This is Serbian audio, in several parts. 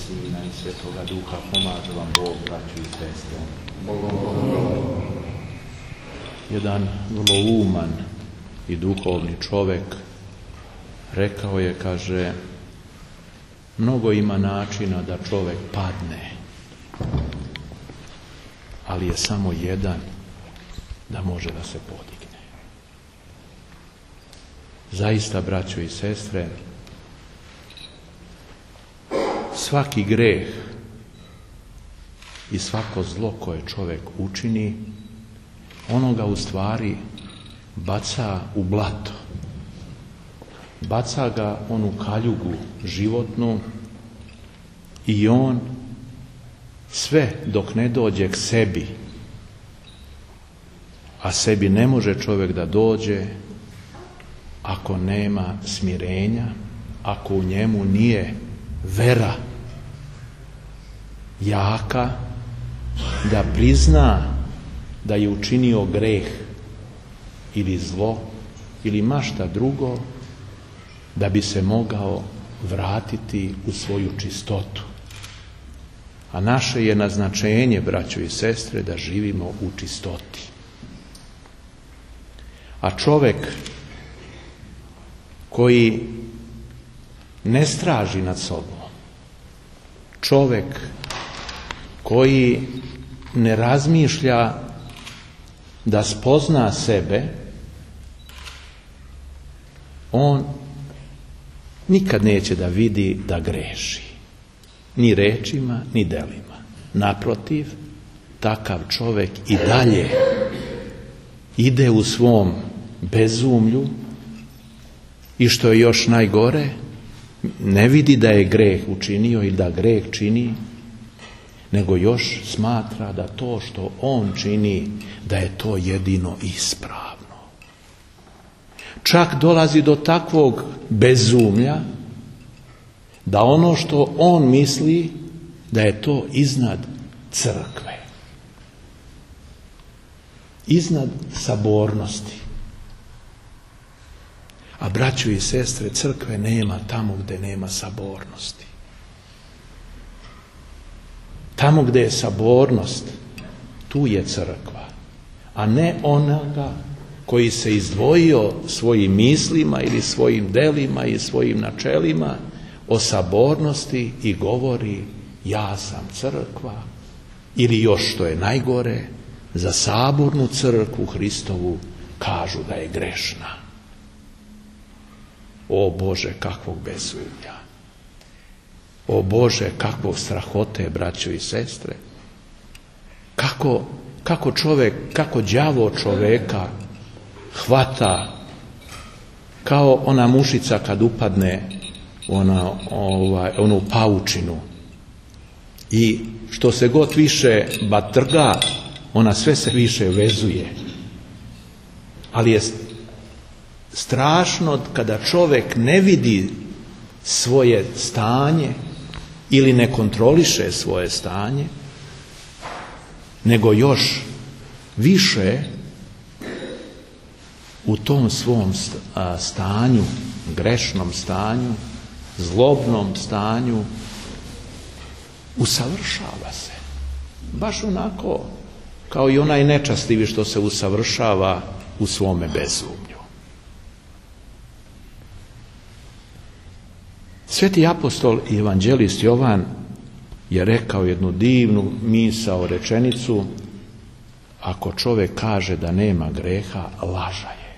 Sina i Svetoga Duha, pomaže vam Bog, braćo i sestre. Jedan vrlo uman i duhovni čovjek rekao je, kaže, mnogo ima načina da čovjek padne, ali je samo jedan da može da se podigne. Zaista, braćo i sestre, svaki greh i svako zlo koje čovjek učini, ono ga u stvari baca u blato. Baca ga onu kaljugu životnu i on sve dok ne dođe k sebi, a sebi ne može čovjek da dođe ako nema smirenja, ako u njemu nije vera jaka da prizna da je učinio greh ili zlo ili mašta drugo, da bi se mogao vratiti u svoju čistotu. A naše je naznačenje, braćo i sestre, da živimo u čistoti. A čovjek koji ne straži nad sobom, čovjek koji ne razmišlja da spozna sebe, on nikad neće da vidi da greši, ni rečima, ni delima. Naprotiv, takav čovjek i dalje ide u svom bezumlju i što je još najgore, ne vidi da je greh učinio ili da greh čini, nego još smatra da to što on čini, da je to jedino ispravno. Čak dolazi do takvog bezumlja da ono što on misli da je to iznad crkve, iznad sabornosti. A braćo i sestre, crkve nema tamo gdje nema sabornosti. Tamo gdje je sabornost, tu je crkva, a ne onoga koji se izdvojio svojim mislima ili svojim delima i svojim načelima o sabornosti i govori ja sam crkva, ili još što je najgore, za sabornu crkvu Hristovu kažu da je grešna. O Bože, kakvog bezumlja! O Bože, kakvog strahote, braćo i sestre! Kako đavo čoveka hvata kao ona mušica kad upadne onu paučinu i što se god više batrga, ona sve se više vezuje. Ali je strašno kada čovjek ne vidi svoje stanje ili ne kontroliše svoje stanje, nego još više u tom svom stanju, grešnom stanju, zlobnom stanju, usavršava se. Baš onako kao i onaj nečastivi što se usavršava u svome bezumlju. Sveti apostol i evanđelist Jovan je rekao jednu divnu misao, rečenicu: ako čovjek kaže da nema greha, laža je.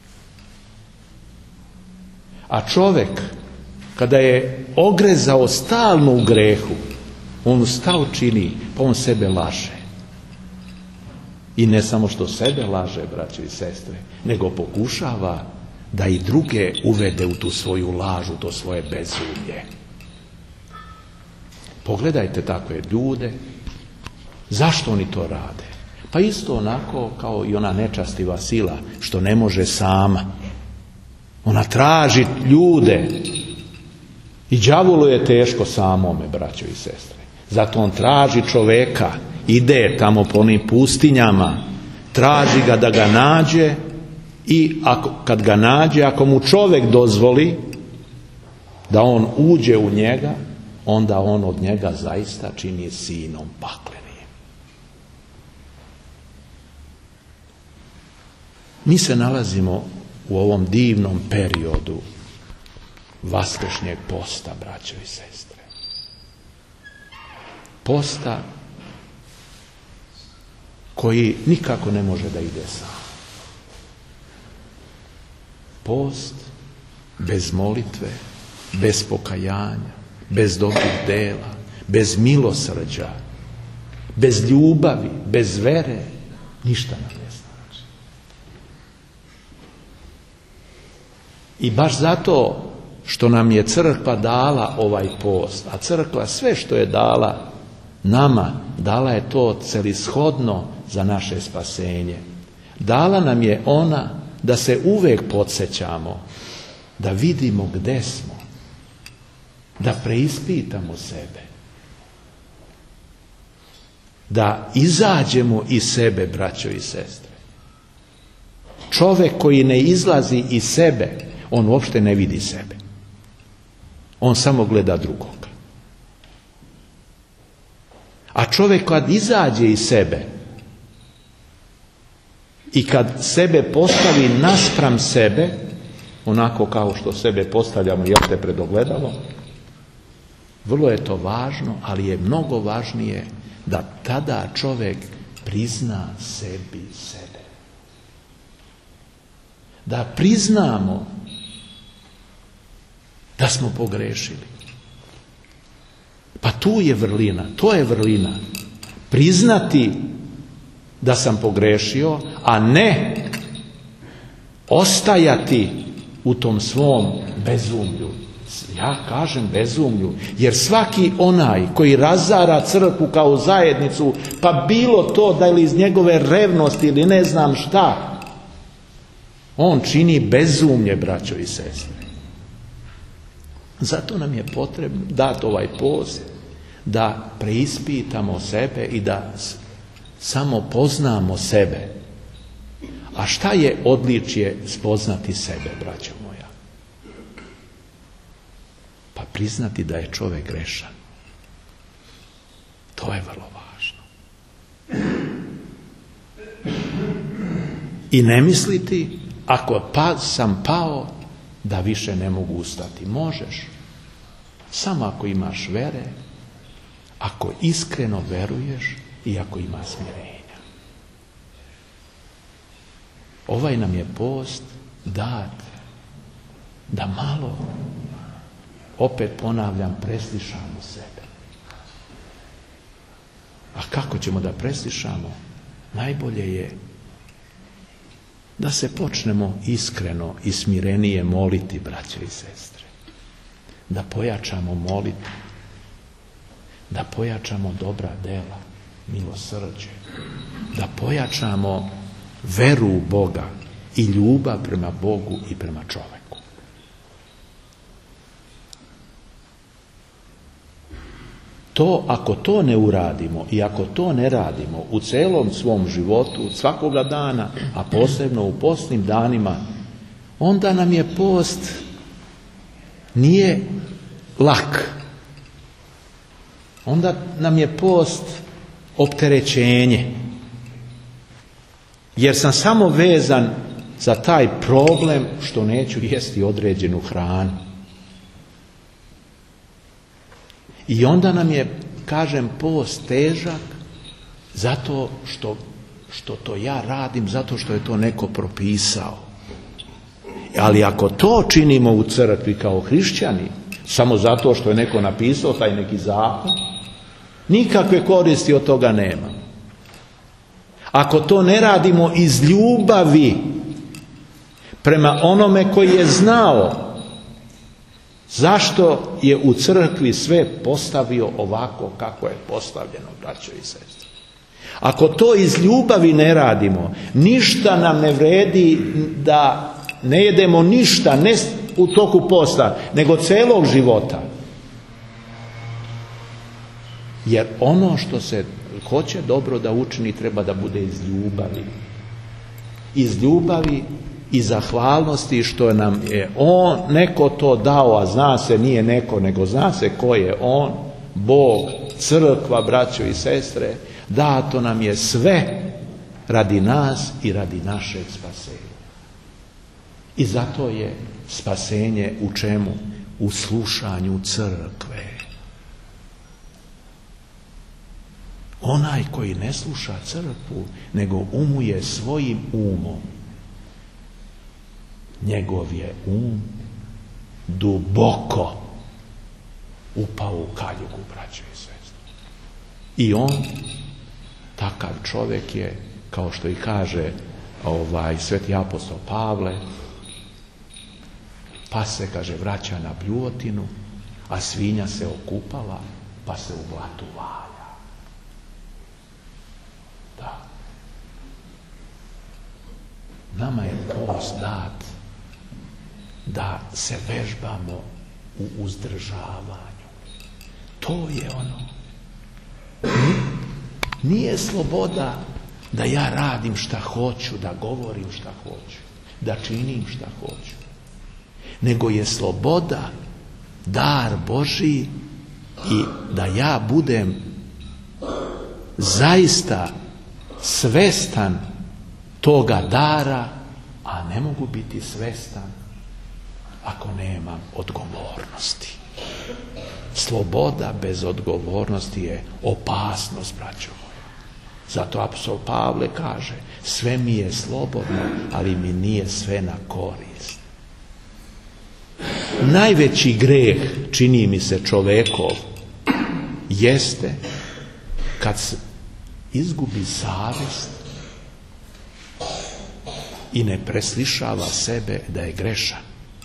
A čovjek kada je ogrezao stalno u grehu, on stao čini, pa on sebe laže. I ne samo što sebe laže, braće i sestre, nego pokušava da i druge uvede u tu svoju lažu, to svoje bezumlje. Pogledajte takve ljude, zašto oni to rade? Pa isto onako kao i ona nečastiva sila što ne može sama. Ona traži ljude i đavolu je teško samome, braćo i sestre. Zato on traži čoveka, ide tamo po onim pustinjama, traži ga da ga nađe i kad ga nađe, ako mu čovjek dozvoli da on uđe u njega, onda on od njega zaista čini sinom paklenim. Mi se nalazimo u ovom divnom periodu vaskršnjeg posta, braćo i sestre. Posta koji nikako ne može da ide sam. Post bez molitve, bez pokajanja, bez dobrih dela, bez milosrđa, bez ljubavi, bez vere, ništa nam ne znači. I baš zato što nam je crkva dala ovaj post, a crkva sve što je dala nama, dala je to celishodno za naše spasenje. Dala nam je ona da se uvek podsjećamo, da vidimo gde smo, da preispitamo sebe, da izađemo iz sebe, braćo i sestre. Čovjek koji ne izlazi iz sebe, on uopšte ne vidi sebe. On samo gleda drugog. A čovjek kad izađe iz sebe i kad sebe postavi naspram sebe, onako kao što sebe postavljamo, jel te, pred ogledalo, vrlo je to važno, ali je mnogo važnije da tada čovjek prizna sebi sebe. Da priznamo da smo pogrešili. Pa tu je vrlina, to je vrlina. Priznati da sam pogrešio, a ne ostajati u tom svom bezumlju. Ja kažem bezumlju, jer svaki onaj koji razara crkvu kao zajednicu, pa bilo to da ili iz njegove revnosti ili ne znam šta, on čini bezumlje, braćo i sestre. Zato nam je potrebno dati ovaj post, da preispitamo sebe i da samo poznamo sebe. A šta je odličje spoznati sebe, braćo moja? Pa priznati da je čovjek grešan. To je vrlo važno. I ne misliti, ako sam pao, da više ne mogu ustati. Možeš. Samo ako imaš vere, ako iskreno veruješ i ako ima smirenja. Ovaj nam je post dat da malo, opet ponavljam, preslišamo sebe. A kako ćemo da preslišamo? Najbolje je da se počnemo iskreno i smirenije moliti, braćo i sestre. Da pojačamo molitvu, da pojačamo dobra dela, milosrđe, da pojačamo veru u Boga i ljubav prema Bogu i prema čoveku. To, ako to ne uradimo i ako to ne radimo u celom svom životu, svakoga dana, a posebno u postnim danima, onda nam je post nije lak. Onda nam je post opterećenje. Jer sam samo vezan za taj problem što neću jesti određenu hranu. I onda nam je, kažem, post težak zato što to ja radim, zato što je to neko propisao. Ali ako to činimo u crkvi kao hrišćani, samo zato što je neko napisao taj neki zakon, nikakve koristi od toga nema. Ako to ne radimo iz ljubavi prema onome koji je znao zašto je u crkvi sve postavio ovako kako je postavljeno, braćo i sestre. Ako to iz ljubavi ne radimo, ništa nam ne vredi da ne jedemo ništa, ne u toku posta, nego celog života. Jer ono što se hoće dobro da učini treba da bude iz ljubavi. Iz ljubavi i zahvalnosti što nam je on, neko to dao, a zna se nije neko, nego zna se ko je on, Bog, crkva, braćo i sestre, dato nam je sve radi nas i radi našeg spasenja. I zato je spasenje u čemu? U slušanju crkve. Onaj koji ne sluša crkvu, nego umuje svojim umom, njegov je duboko upao u kaljugu, braćo i sestre. I on, takav čovjek je, kao što i kaže sveti apostol Pavle, pa se, kaže, vraća na bljuvotinu, a svinja se okupala, pa se u blatu valja. Da. Nama je post dat da se vežbamo u uzdržavanju. To je ono. Nije sloboda da ja radim šta hoću, da govorim šta hoću, da činim šta hoću. Nego je sloboda dar Božji i da ja budem zaista svestan toga dara, a ne mogu biti svestan ako nemam odgovornosti. Sloboda bez odgovornosti je opasnost, braćo moja. Zato apostol Pavle kaže, sve mi je slobodno, ali mi nije sve na korist. Najveći greh, čini mi se, čovekov jeste kad se izgubi savjest i ne preslišava sebe da je grešan.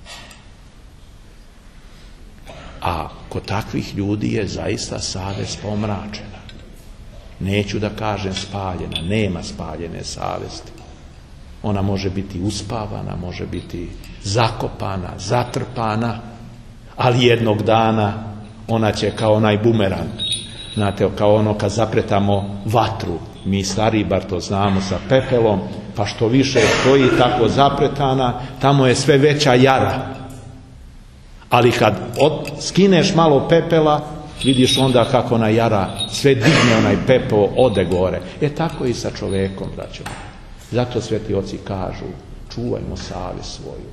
A kod takvih ljudi je zaista savjest pomračena. Neću da kažem spaljena, nema spaljene savjesti. Ona može biti uspavana, može biti zakopana, zatrpana, ali jednog dana ona će kao onaj bumerang. Znate, kao ono kad zapretamo vatru, mi stariji bar to znamo, sa pepelom, pa što više stoji tako zapretana, tamo je sve veća jara. Ali kad skineš malo pepela, vidiš onda kako ona jara sve digne, onaj pepeo ode gore. Tako i sa čovekom, braćo. Zato sveti oci kažu, čuvajmo savjest svoju.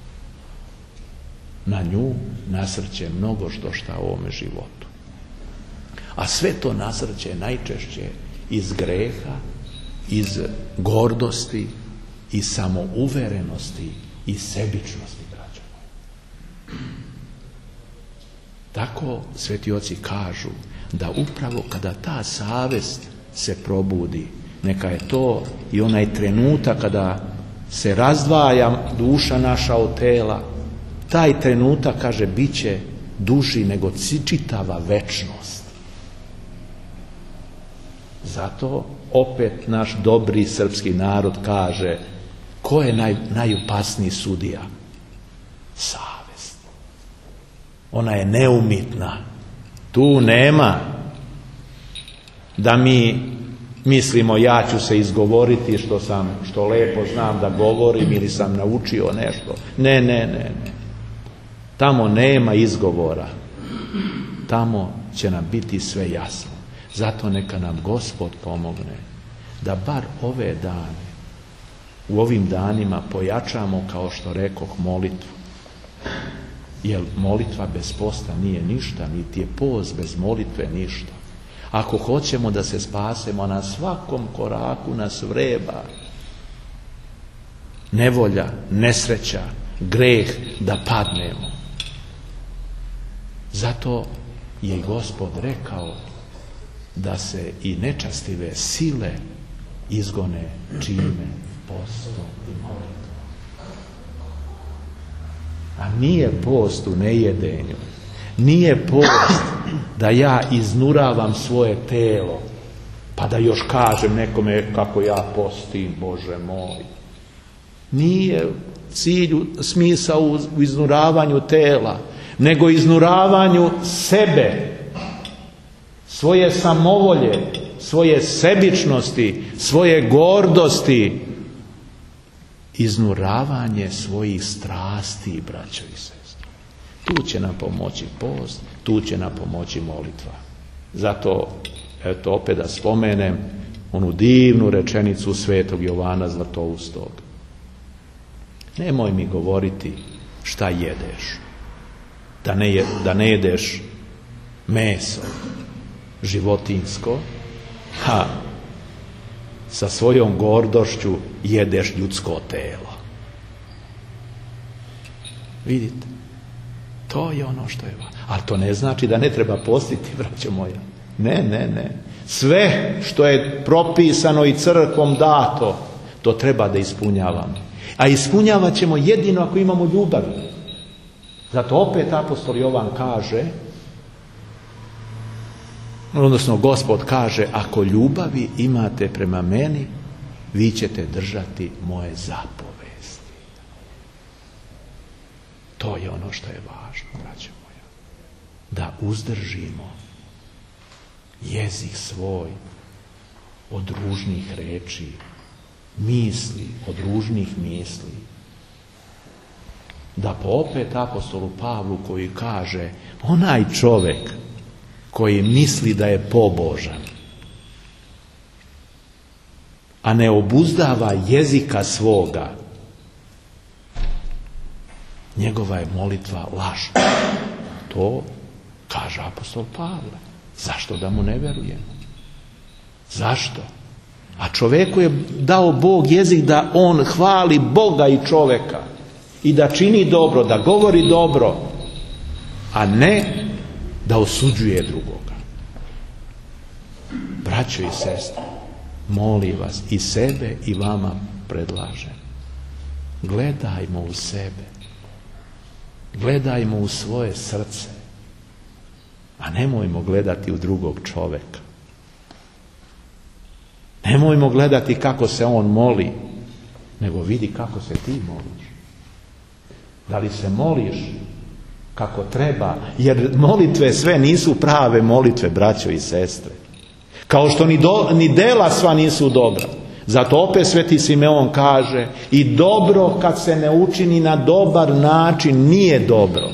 Na nju nasrće mnogo šta u ovome životu. A sve to nasrće najčešće iz greha, iz gordosti, iz samouverenosti i sebičnosti, braćo moji. Tako sveti oci kažu da upravo kada ta savjest se probudi, neka je to i onaj trenutak kada se razdvaja duša naša od tela, taj trenutak, kaže, bit će duži nego čitava večnost. Zato opet naš dobri srpski narod kaže, ko je najopasniji sudija? Savjest. Ona je neumitna. Tu nema da mi mislimo ja ću se izgovoriti što lepo znam da govorim ili sam naučio nešto. Ne. Tamo nema izgovora. Tamo će nam biti sve jasno. Zato neka nam Gospod pomogne da bar ove dane, u ovim danima pojačamo, kao što rekoh, molitvu. Jer molitva bez posta nije ništa, niti je post bez molitve ništa. Ako hoćemo da se spasemo, na svakom koraku nas vreba nevolja, nesreća, greh da padnemo. Zato je Gospod rekao da se i nečastive sile izgone čime? Postom i molitvom. A nije post u nejedenju. Nije post da ja iznuravam svoje telo, pa da još kažem nekome kako ja postim, Bože moj. Nije smisao u iznuravanju tela, nego iznuravanju sebe, svoje samovolje, svoje sebičnosti, svoje gordosti. iznuravanje svojih strasti, braćo i sestre. Tu će nam pomoći post, tu će nam pomoći molitva. Zato, eto opet da spomenem onu divnu rečenicu svetog Jovana Zlatoustog. Nemoj mi govoriti šta jedeš, da ne jedeš meso životinjsko, a sa svojom gordošću jedeš ljudsko telo. Vidite, to je ono što je važno. Ali to ne znači da ne treba postiti, braćo moja. Ne. Sve što je propisano i crkvom dato, to treba da ispunjavamo. A ispunjavat ćemo jedino ako imamo ljubav. Zato opet apostol Jovan kaže, odnosno Gospod kaže, ako ljubavi imate prema meni, vi ćete držati moje zapovesti. To je ono što je važno, braćo moja. Da uzdržimo jezik svoj od ružnih reči, misli, od ružnih misli. Da po opet apostolu Pavlu koji kaže, onaj čovjek koji misli da je pobožan, a ne obuzdava jezika svoga, njegova je molitva lažna. To kaže apostol Pavle. Zašto da mu ne verujemo? Zašto? A čovjeku je dao Bog jezik da on hvali Boga i čovjeka i da čini dobro, da govori dobro, a ne da osuđuje drugoga. Braćo i sestre, molim vas, i sebe i vama predlažem, gledajmo u sebe, gledajmo u svoje srce, a nemojmo gledati u drugog čovjeka. Nemojmo gledati kako se on moli, nego vidi kako se ti moliš. Da li se moliš kako treba? Jer molitve sve nisu prave molitve, braćo i sestre. Kao što ni dela sva nisu dobra. Zato opet Sveti Simeon kaže, i dobro kad se ne učini na dobar način nije dobro.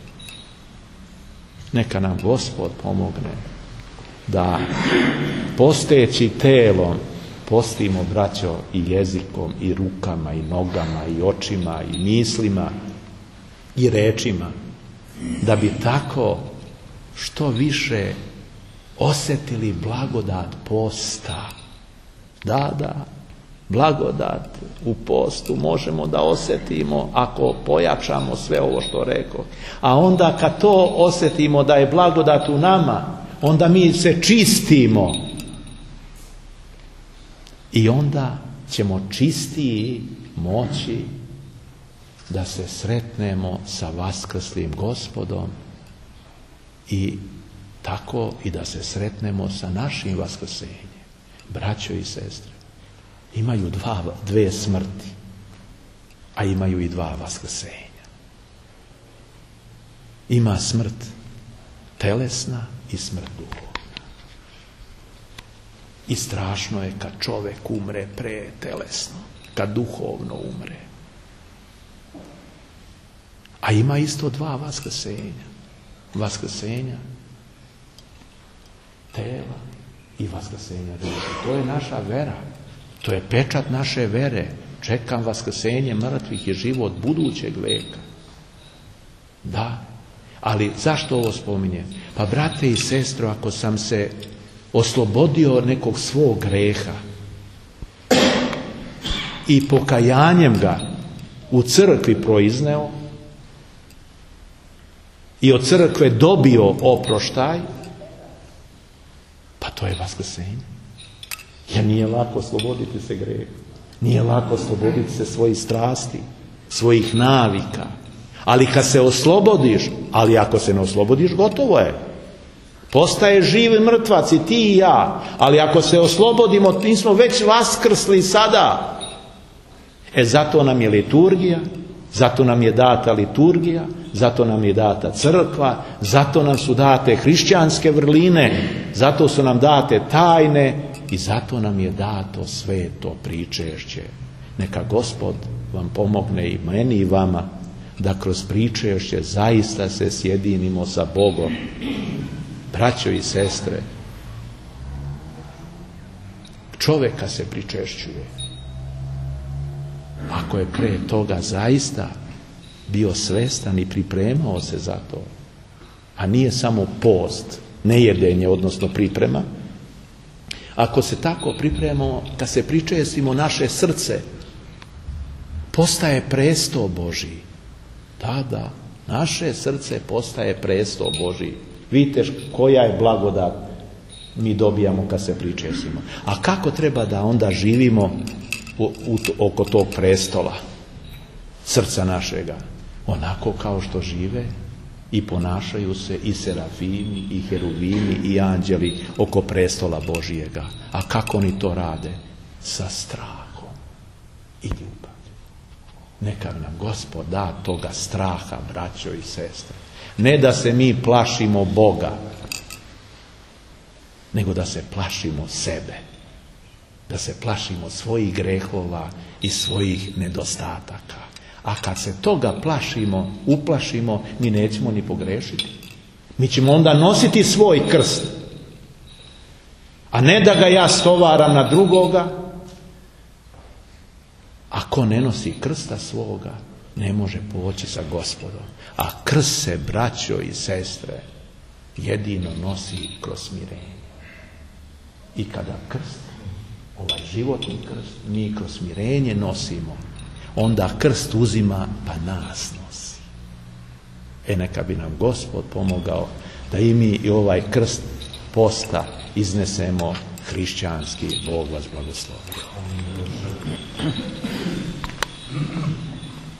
Neka nam Gospod pomogne da posteći telom postimo, braćo, i jezikom, i rukama, i nogama, i očima, i mislima, i rečima, da bi tako što više osjetili blagodat posta. Da, blagodat u postu možemo da osjetimo ako pojačamo sve ovo što rekao. A onda kad to osjetimo da je blagodat u nama, onda mi se čistimo. I onda ćemo čistiji moći da se sretnemo sa vaskrslim Gospodom i tako i da se sretnemo sa našim vaskrsenjem. Braćo i sestre, imaju dve smrti, a imaju i dva vaskrsenja. Ima smrt telesna i smrt duhovna. I strašno je kad čovjek umre pretelesno, kad duhovno umre. A ima isto dva vaskrsenja. Vaskrsenja tela i vaskrsenja duše. To je naša vera. To je pečat naše vere. Čekam vaskrsenje mrtvih i život budućeg veka. Da. Ali zašto ovo spominjem? Pa brate i sestro, ako sam se oslobodio od nekog svog greha i pokajanjem ga u crkvi proizneo i od crkve dobio oproštaj, pa to je vaskrsenje. Jer nije lako osloboditi se greha. Nije lako osloboditi se svojih strasti, svojih navika. Ali kad se oslobodiš, ali ako se ne oslobodiš, gotovo je. Postaje živi mrtvac i ti i ja. Ali ako se oslobodimo, mi smo već vaskrsli sada. Zato nam je liturgija, zato nam je data liturgija, zato nam je data crkva, zato nam su date hrišćanske vrline, zato su nam date tajne i zato nam je dato sveto pričešće. Neka Gospod vam pomogne i meni i vama da kroz pričešće zaista se sjedinimo sa Bogom. Braćo i sestre, čovjeka se pričešćuje. Ako je pre toga zaista bio svestan i pripremao se za to, a nije samo post, nejedenje, odnosno priprema, ako se tako pripremamo, kad se pričestimo, naše srce postaje presto Božji. Da, naše srce postaje presto Božji. Vidite koja je blagodat mi dobijamo kad se pričestimo. A kako treba da onda živimo oko tog prestola srca našega? Onako kao što žive i ponašaju se i serafimi, i heruvimi, i anđeli oko prestola Božijega. A kako oni to rade? Sa strahom i ljubav. Neka nam Gospod da toga straha, braćo i sestre. Ne da se mi plašimo Boga, nego da se plašimo sebe. Da se plašimo svojih grehova i svojih nedostataka. A kad se toga uplašimo, mi nećemo ni pogrešiti. Mi ćemo onda nositi svoj krst, a ne da ga ja stovaram na drugoga. Ako ne nosi krsta svoga, ne može poći sa Gospodom. A krst se, braćo i sestre, jedino nosi kroz smirenje. I kada krst, ovaj životni krst, mi kroz smirenje nosimo, onda krst uzima pa nas nosi. Neka bi nam Gospod pomogao da i mi i ovaj krst posta iznesemo hrišćanski. Bog vas blagoslovi.